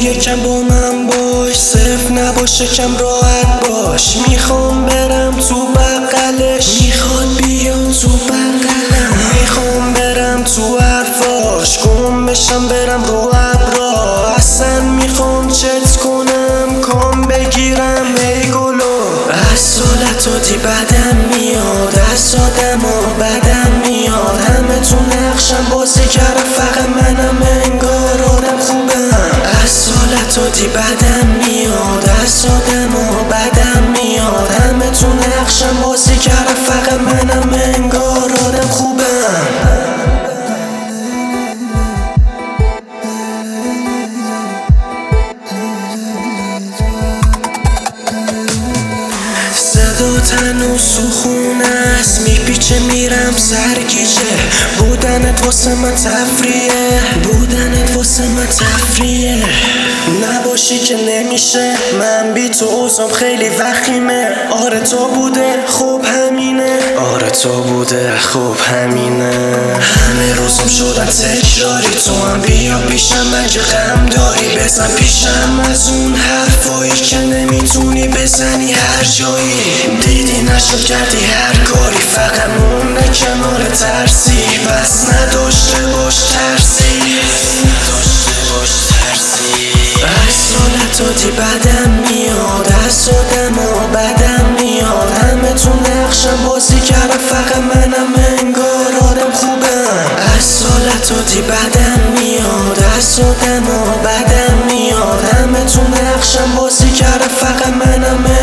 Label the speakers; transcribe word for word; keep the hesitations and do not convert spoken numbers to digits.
Speaker 1: یکم با من باش، صرف نباش یکم راحت باش. میخوام برم تو بغلش، میخواد بیان تو بغلم. میخوام برم تو حرفاش، گم بشم برم رو ابرا. اصلا میخوام چت کنم، کام بگیرم ای گلو. از سالتاتی بدم میاد، از آدم ها بدم میاد. همه تو نقشم بازی کردم، فقط منم انگار آدم خوبم. از سالتاتی بدم میاد، از آدم ها بدم میاد. همه تو نقشم بازی کردم، فقط منم انگار آدم خوبم. صدا تنو سخونه است، میپیچه میرم سرگیجه. بودنت واسه من تفریه، بودنت واسه من تفریه. نباشی که نمیشه، من بی تو اوزم خیلی وخیمه. آره تو بوده خوب همینه، آره تو بوده خوب همینه. همه روزم شدن تکراری، تو هم بیا پیشم اگه غم داری. بزن پیشم از اون حرفایی که نمیتونی بزنی هر جایی. دیدی نشد کردی هر کاری، فقط مونه کنار ترسی. بس نداشته باش ترسی، نداشته باش ترسی. از سالتاتی بدم میاد، از آدم ها بدم میاد. همه تو نقشم بازی کردم، فقط منم انگار آدم خوبم. از سالتاتی بدم میاد، از آدم ها بدم میاد. همه تو نقشم بازی کردم، فقط منم